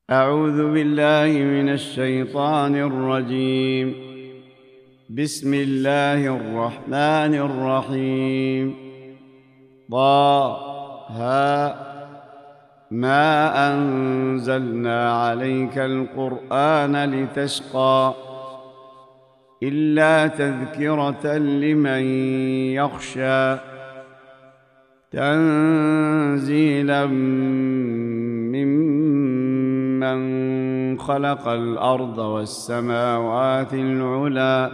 أعوذ بالله من الشيطان الرجيم. بسم الله الرحمن الرحيم. طه ما أنزلنا عليك القرآن لتشقى إلا تذكرة لمن يخشى تنزيلا ممن خلق الأرض والسماوات العلى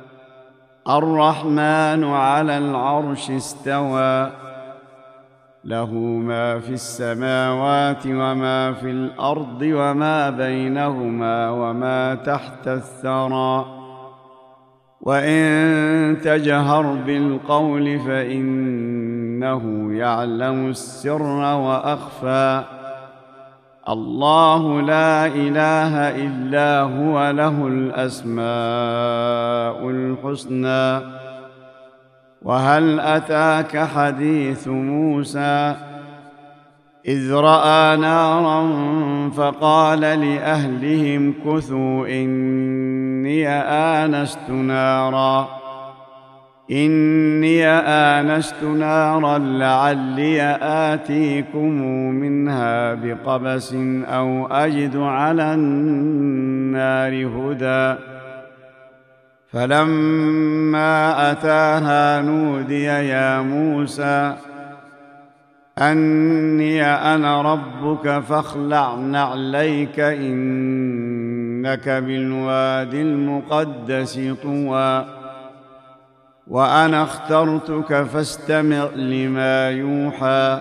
الرحمن على العرش استوى له ما في السماوات وما في الأرض وما بينهما وما تحت الثرى وإن تجهر بالقول فإنه يعلم السر وأخفى الله لا إله إلا هو له الأسماء الحسنى وهل أتاك حديث موسى إذ رأى نارا فقال لأهلهم كثوا إني آنست نارا لعلي آتيكم منها بقبس أو أجد على النار هدى فلما أتاها نودي يا موسى أني أنا ربك فاخلع نعليك إنك بالوادي المقدس طوى وأنا اخترتك فاستمع لما يوحى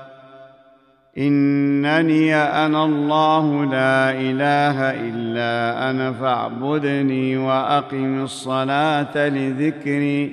إنني أنا الله لا إله إلا أنا فاعبدني وأقم الصلاة لذكري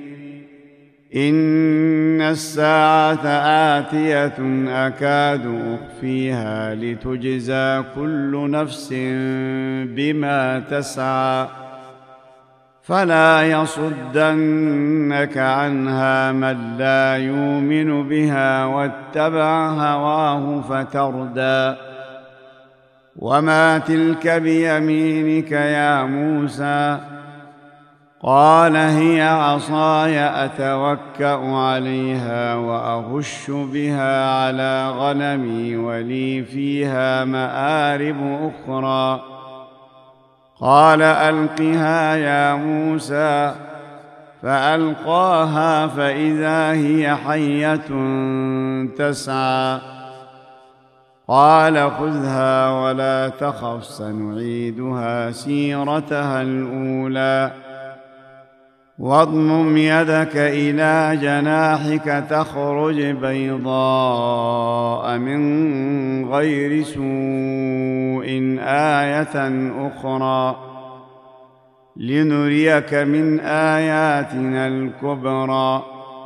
إن الساعة آتية أكاد أخفيها لتجزى كل نفس بما تسعى فلا يصدنك عنها من لا يؤمن بها واتبع هواه فتردى وما تلك بيمينك يا موسى قال هي عصاي أتوكأ عليها وأهش بها على غنمي ولي فيها مآرب أخرى قال ألقها يا موسى فألقاها فإذا هي حية تسعى قال خذها ولا تخف سنعيدها سيرتها الأولى واضمم يدك إلى جناحك تخرج بيضاء من غير سوء آية أخرى لنريك من آياتنا الكبرى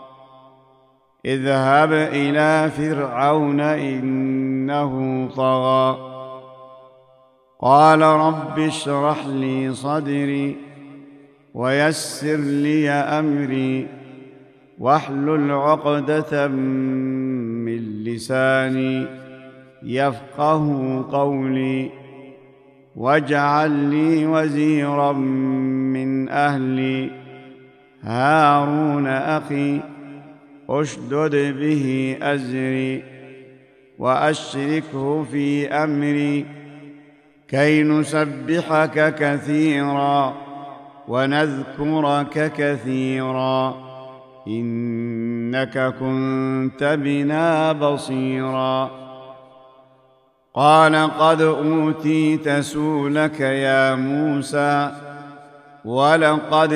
اذهب إلى فرعون إنه طغى قال رب اشرح لي صدري ويسر لي أمري واحلل عقدة من لساني يفقه قولي واجعل لي وزيرا من أهلي هارون أخي أشدد به أزري وأشركه في أمري كي نسبحك كثيرا ونذكرك كثيرا إنك كنت بنا بصيرا قال قد أوتيت سؤلك يا موسى ولقد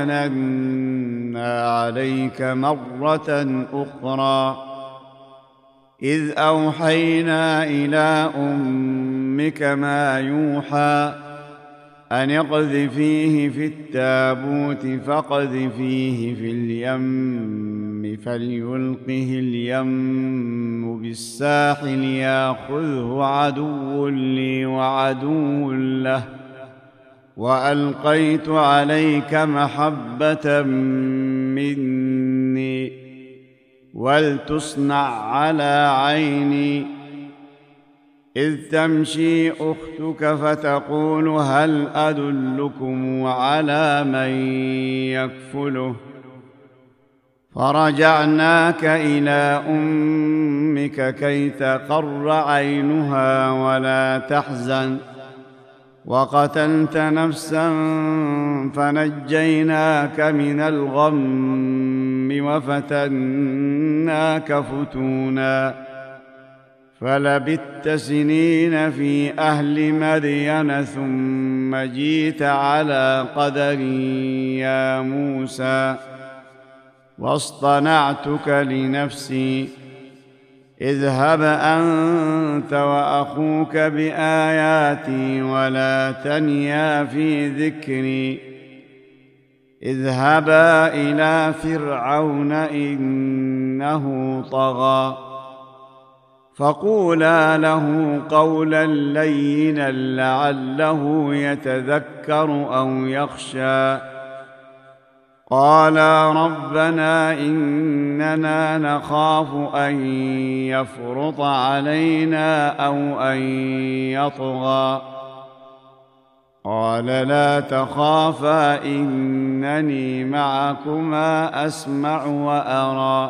مننا عليك مرة أخرى إذ أوحينا إلى أمك ما يوحى أن اقذفيه في التابوت فاقذفيه في اليم فليلقه اليم بالساحل ياخذه عدو لي وعدو له وألقيت عليك محبة مني ولتصنع على عيني إذ تمشي أختك فتقول هل أدلكم على من يكفله فرجعناك إلى أمك كي تقر عينها ولا تحزن وقتلت نفسا فنجيناك من الغم وفتناك فتونا فلبثت سنين في أهل مدين ثم جئت على قدر يا موسى واصطنعتك لنفسي اذهب أنت وأخوك بآياتي ولا تنيا في ذكري اذهبا إلى فرعون إنه طغى فقولا له قولا لينا لعله يتذكر أو يخشى قالا ربنا إننا نخاف أن يفرط علينا أو أن يطغى قال لا تخافا إنني معكما أسمع وأرى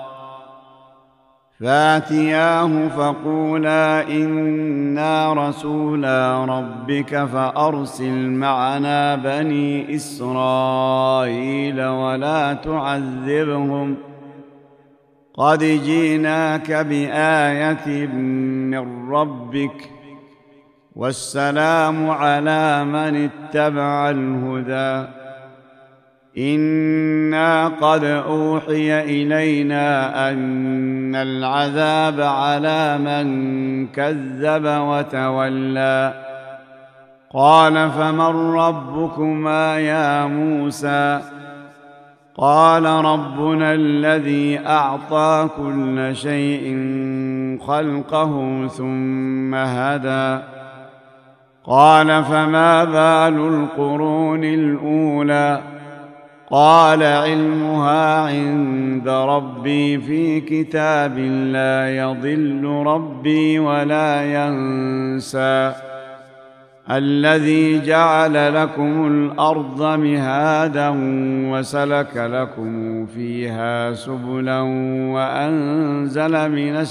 فاتياه فقولا إنا رسولا ربك فأرسل معنا بني إسرائيل ولا تعذبهم قد جئناك بآية من ربك والسلام على من اتبع الهدى إنا قد أوحي إلينا أن العذاب على من كذب وتولى قال فمن ربكما يا موسى قال ربنا الذي أعطى كل شيء خلقه ثم هدى قال فما بال القرون الأولى قال علمها عند ربي في كتاب لا يضل ربي ولا ينسى الذي جعل لكم الأرض مهادا وسلك لكم فيها سبلا وأنزل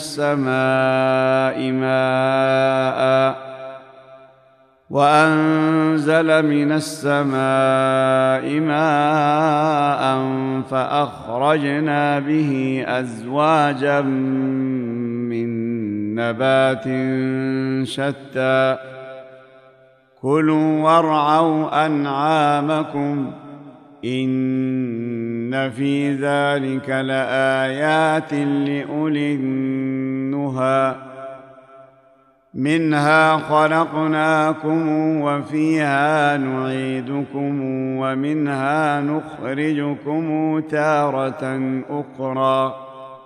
من السماء ماء فأخرجنا به أزواجا من نبات شتى كلوا وارعوا أنعامكم إن في ذلك لآيات لأولي النهى منها خلقناكم وفيها نعيدكم ومنها نخرجكم تارة أخرى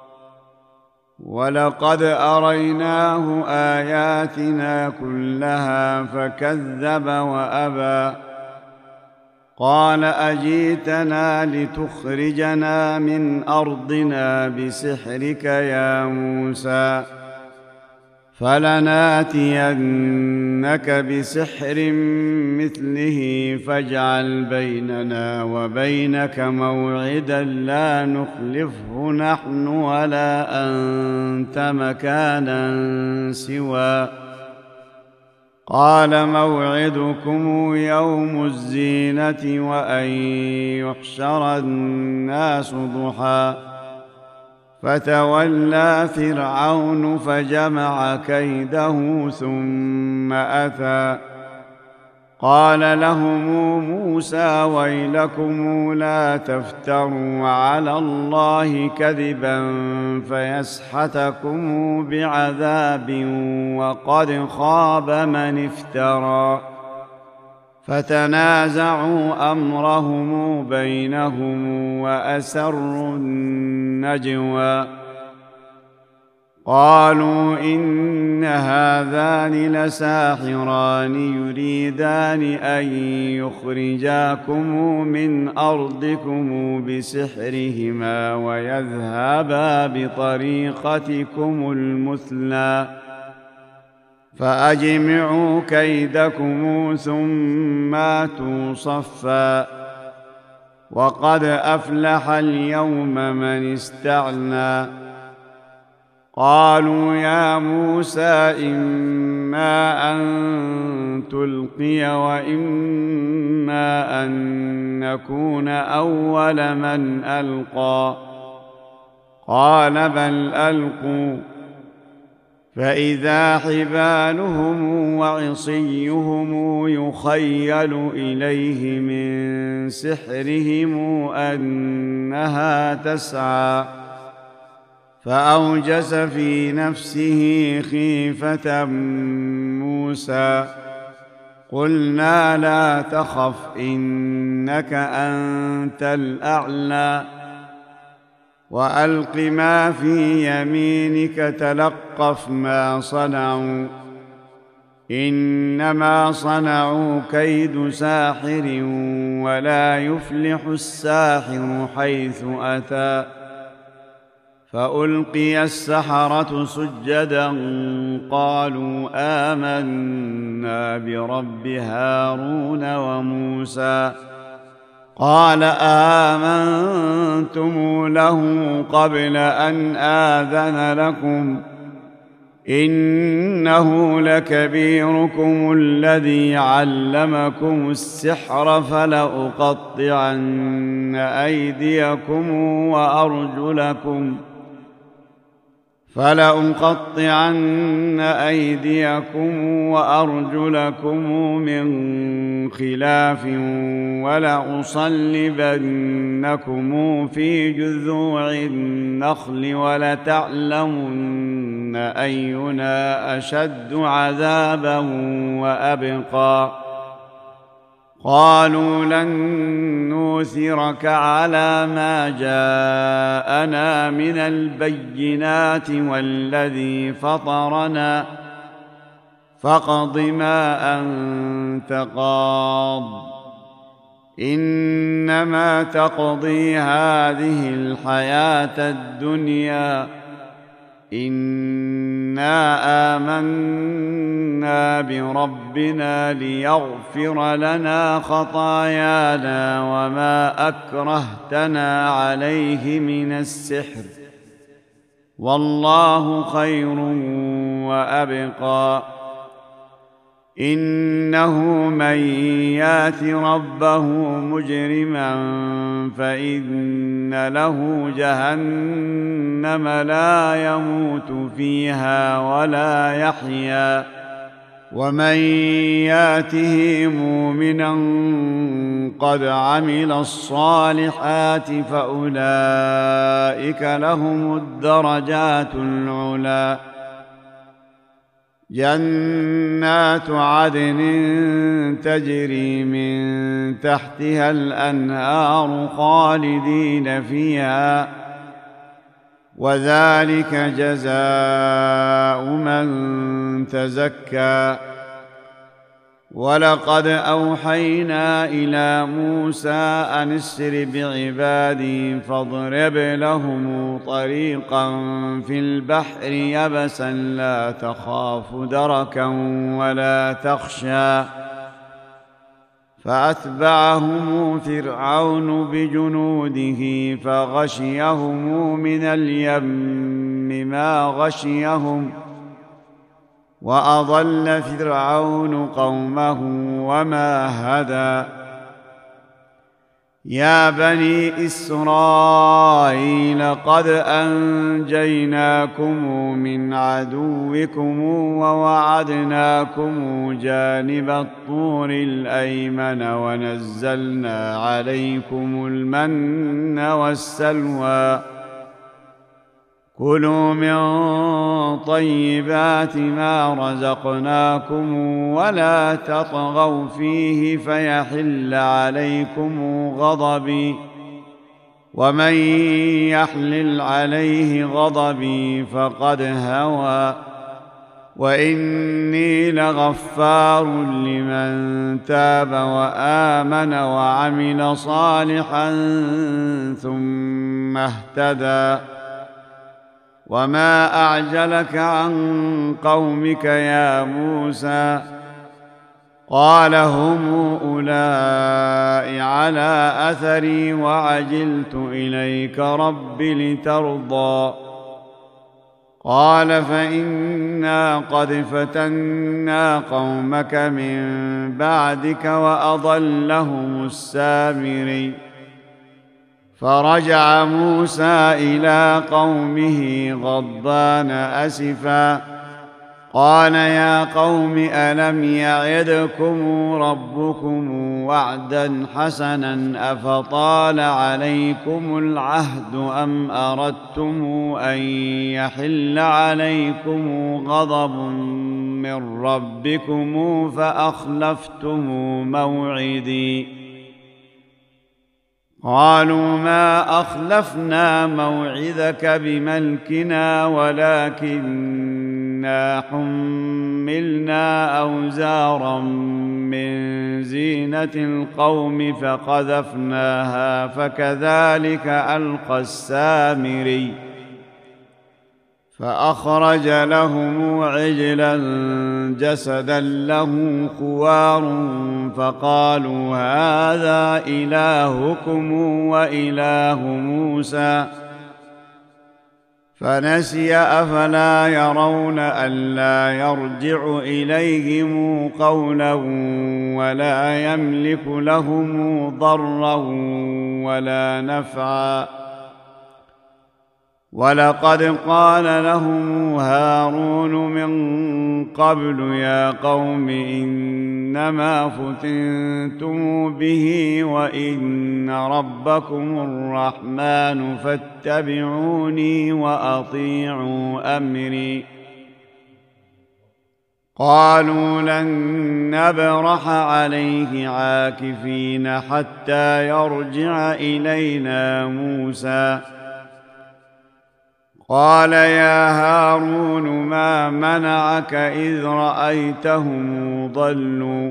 ولقد أريناه آياتنا كلها فكذب وأبى قال أجيتنا لتخرجنا من أرضنا بسحرك يا موسى فلناتينك بسحر مثله فاجعل بيننا وبينك موعدا لا نخلفه نحن ولا أنت مكانا سوى قال موعدكم يوم الزينة وأن يحشر الناس ضحى فتولى فرعون فجمع كيده ثم أتى قال لهم موسى ويلكم لا تفتروا على الله كذبا فيسحتكم بعذاب وقد خاب من افترى فتنازعوا أمرهم بينهم وأسروا النجوى قالوا إن هذان لساحران يريدان أن يخرجاكم من أرضكم بسحرهما ويذهبا بطريقتكم المثلى فأجمعوا كيدكم ثم اتوا صفا وقد أفلح اليوم من استعلى قالوا يا موسى إما أن تلقي وإما أن نكون أول من ألقى قال بل ألقوا فإذا حبالهم وعصيهم يخيل إليه من سحرهم أنها تسعى فأوجس في نفسه خيفة موسى قلنا لا تخف إنك أنت الأعلى وألق ما في يمينك تلقف ما صنعوا إنما صنعوا كيد ساحر ولا يفلح الساحر حيث أتى فألقي السحرة سجدا قالوا آمنا برب هارون وموسى قال آمنتم له قبل أن آذن لكم إنه لكبيركم الذي علمكم السحر فلأقطعن أيديكم وأرجلكم من خلاف ولأصلبنكم في جذوع النخل ولتعلمن أينا أشد عذابا وأبقى قالوا لن نؤثرك على ما جاءنا من البينات والذي فطرنا فاقض ما أنت قاض إنما تقضي هذه الحياة الدنيا إنا آمنا بربنا ليغفر لنا خطايانا وما أكرهتنا عليه من السحر والله خير وأبقى إنه من يات ربه مجرما فإن له جهنم لا يموت فيها ولا يحيا ومن ياته مؤمنا قد عمل الصالحات فأولئك لهم الدرجات العلى جنات عدن تجري من تحتها الأنهار خالدين فيها وذلك جزاء من تزكى ولقد أوحينا إلى موسى أن اسر بعبادي فاضرب لهم طريقا في البحر يبسا لا تخاف دركا ولا تخشى فأتبعهم فرعون بجنوده فغشيهم من اليم ما غشيهم وأضل فرعون قومه وما هدى يا بني إسرائيل قد أنجيناكم من عدوكم ووعدناكم جانب الطور الأيمن ونزلنا عليكم المن والسلوى كلوا من طيبات ما رزقناكم ولا تطغوا فيه فيحل عليكم غضبي ومن يحلل عليه غضبي فقد هوى وإني لغفار لمن تاب وآمن وعمل صالحا ثم اهتدى وما أعجلك عن قومك يا موسى قال هم أولئك على أثري وعجلت إليك رب لترضى قال فإنا قد فتنا قومك من بعدك وأضلهم السامري فرجع موسى إلى قومه غضبان أسفا قال يا قوم ألم يعدكم ربكم وعدا حسنا أفطال عليكم العهد أم أردتم أن يحل عليكم غضب من ربكم فأخلفتم موعدي قالوا ما أخلفنا موعدك بملكنا ولكننا حملنا أوزارا من زينة القوم فقذفناها فكذلك ألقى السامري فأخرج لهم عجلا جسدا له خوار فقالوا هذا إلهكم وإله موسى فنسي أفلا يرون ألا يرجع إليهم قولا ولا يملك لهم ضرا ولا نفعا ولقد قال لهم هارون من قبل يا قوم إنما فتنتم به وإن ربكم الرحمن فاتبعوني وأطيعوا أمري قالوا لن نبرح عليه عاكفين حتى يرجع إلينا موسى قال يا هارون ما منعك إذ رأيتهم ضلوا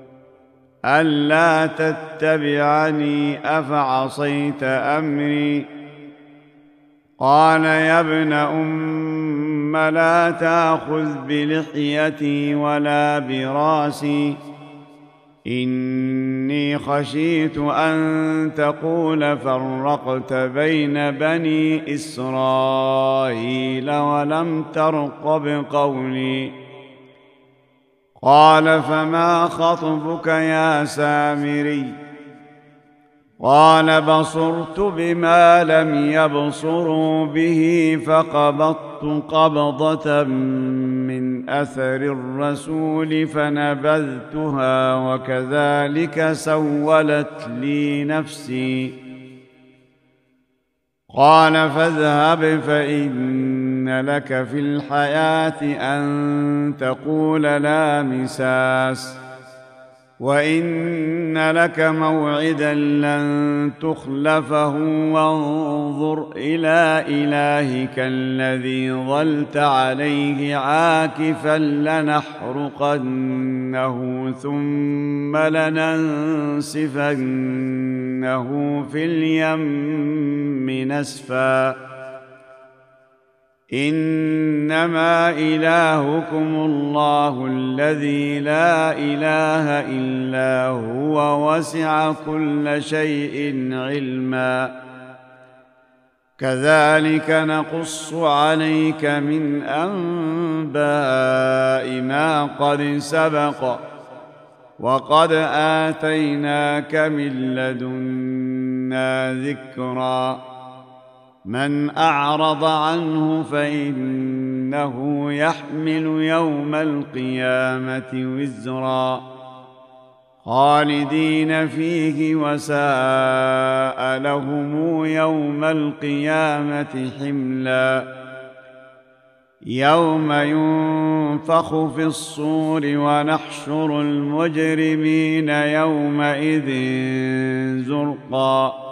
ألا تتبعني أفعصيت أمري قال يا ابن أم لا تأخذ بلحيتي ولا براسي إني خشيت أن تقول فرقت بين بني إسرائيل ولم ترقب قولي قال فما خطبك يا سامري قال بصرت بما لم يبصروا به فقبضت قبضة من أثر الرسول فنبذتها وكذلك سولت لي نفسي قال فاذهب فإن لك في الحياة أن تقول لا مساس وإن لك موعدا لن تخلفه وانظر إلى إلهك الذي ظلت عليه عاكفا لنحرقنه ثم لننسفنه في اليم نسفا إنما إلهكم الله الذي لا إله إلا هو وسع كل شيء علما كذلك نقص عليك من أنباء ما قد سبق وقد آتيناك من لدنا ذكرا من أعرض عنه فإنه يحمل يوم القيامة وزرا خالدين فيه وساء لهم يوم القيامة حملا يوم ينفخ في الصور ونحشر المجرمين يومئذ زرقا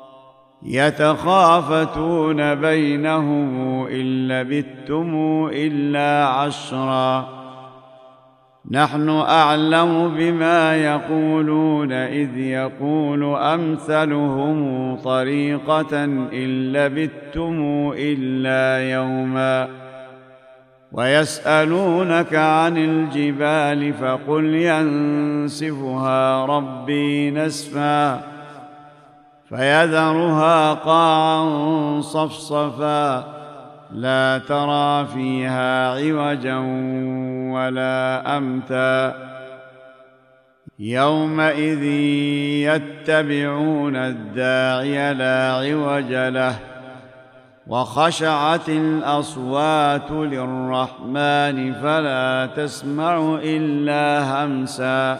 يتخافتون بينهم إن لبثتم إلا عشرا نحن أعلم بما يقولون إذ يقول أمثلهم طريقة إن لبثتم إلا يوما ويسألونك عن الجبال فقل ينسفها ربي نسفا فيذرها قاعا صفصفا لا ترى فيها عوجا ولا أمتا يومئذ يتبعون الداعي لا عوج له وخشعت الأصوات للرحمن فلا تسمع إلا همسا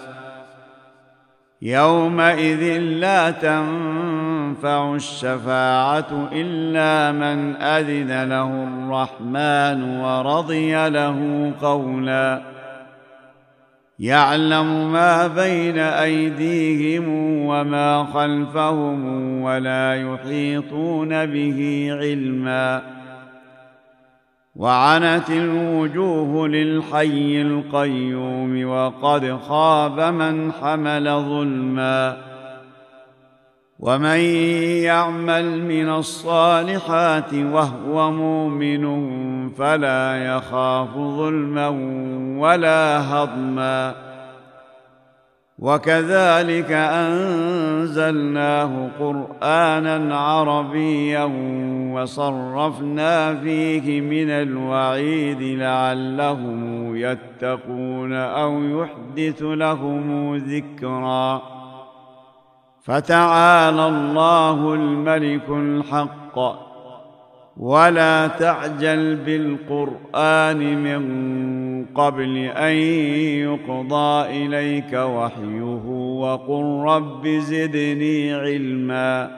يومئذ لا تنفع الشفاعة إلا من أذن له الرحمن ورضي له قولا يعلم ما بين أيديهم وما خلفهم ولا يحيطون به علما وعنت الوجوه للحي القيوم وقد خاب من حمل ظلما ومن يعمل من الصالحات وهو مؤمن فلا يخاف ظلما ولا هضما وكذلك أنزلناه قرآنا عربيا وصرفنا فيه من الوعيد لعلهم يتقون أو يحدث لهم ذكرا فتعالى الله الملك الحق ولا تعجل بالقرآن من قبل أن يقضى إليك وحيه وقل رب زدني علما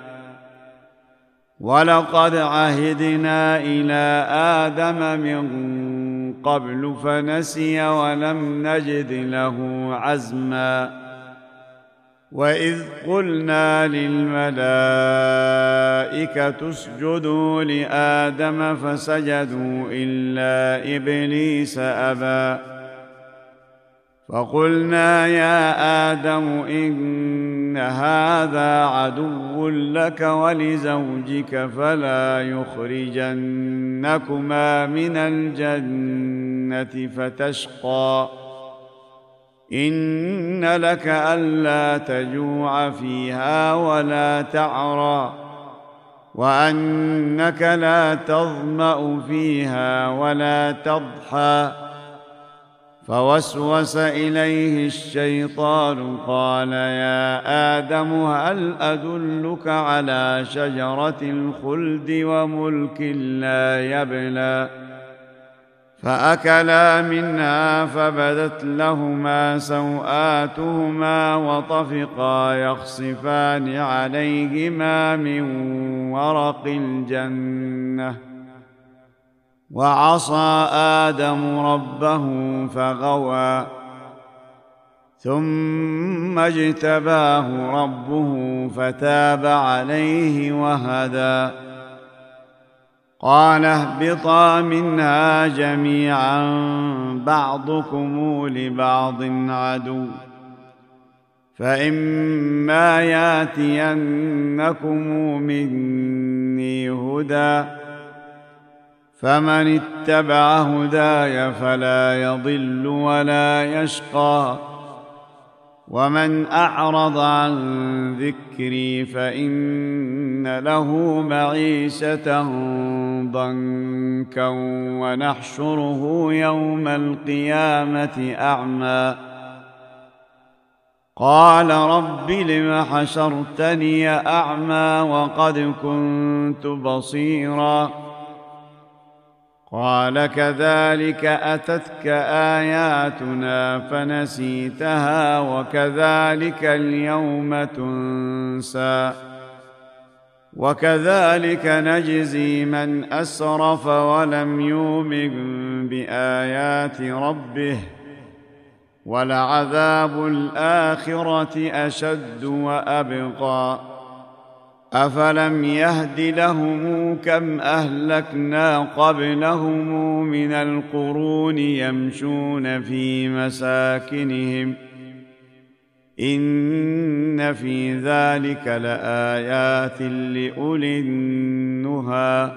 ولقد عهدنا إلى آدم من قبل فنسي ولم نجد له عزما وإذ قلنا للملائكة اسجدوا لآدم فسجدوا إلا إبليس أبى فقلنا يا آدم إن هذا عدو لك ولزوجك فلا يخرجنكما من الجنة فتشقى إن لك ألا تجوع فيها ولا تعرى وأنك لا تظمأ فيها ولا تضحى فوسوس إليه الشيطان قال يا آدم هل أدلك على شجرة الخلد وملك لا يبلى فأكلا منها فبدت لهما سوآتهما وطفقا يخصفان عليهما من ورق الجنة وعصى آدم ربه فغوى ثم اجتباه ربه فتاب عليه وهدى قال اهبطا منها جميعا بعضكم لبعض عدو فإما ياتينكم مني هدى فمن اتبع هداي فلا يضل ولا يشقى ومن أعرض عن ذكري فإن له معيشة ضنكا ونحشره يوم القيامة أعمى قال رب لم حشرتني أعمى وقد كنت بصيرا قال كذلك أتتك آياتنا فنسيتها وكذلك اليوم تنسى وكذلك نجزي من أسرف ولم يؤمن بآيات ربه ولعذاب الآخرة أشد وأبقى أفلم يهد لهم كم أهلكنا قبلهم من القرون يمشون في مساكنهم إن في ذلك لآيات لأولي النهى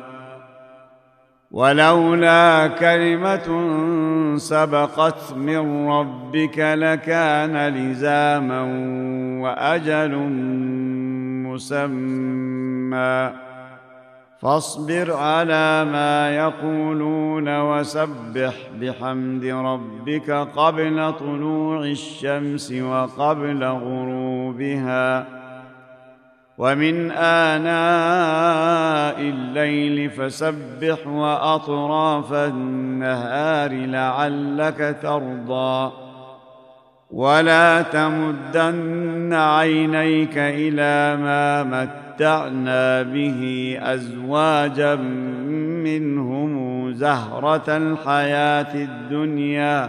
ولولا كلمة سبقت من ربك لكان لزاما وأجل مسمى فاصبر على ما يقولون وسبح بحمد ربك قبل طلوع الشمس وقبل غروبها ومن آناء الليل فسبح وأطراف النهار لعلك ترضى ولا تمدن عينيك إلى ما متعنا به أزواجا منهم زهرة الحياة الدنيا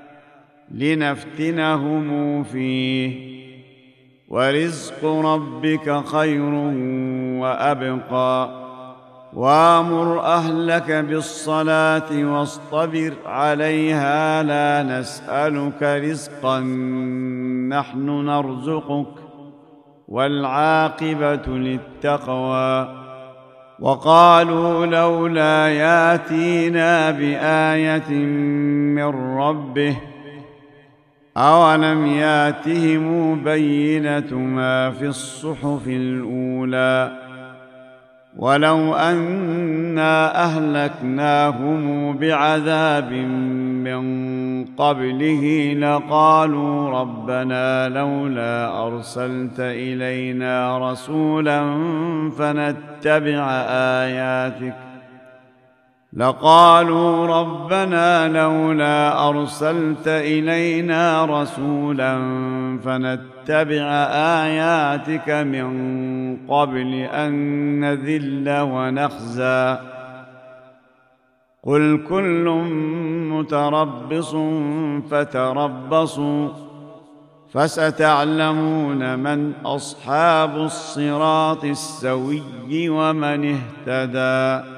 لنفتنهم فيه ورزق ربك خير وأبقى وامر أهلك بالصلاة واصطبر عليها لا نسألك رزقا نحن نرزقك والعاقبة للتقوى وقالوا لولا ياتينا بآية من ربه أولم ياتهم بينة ما في الصحف الأولى ولو أنا أهلكناهم بعذاب من قبله لقالوا ربنا لولا أرسلت إلينا رسولا فنتبع آياتك من قبل أن نذل ونخزى قل كل متربص فتربصوا فستعلمون من أصحاب الصراط السوي ومن اهتدى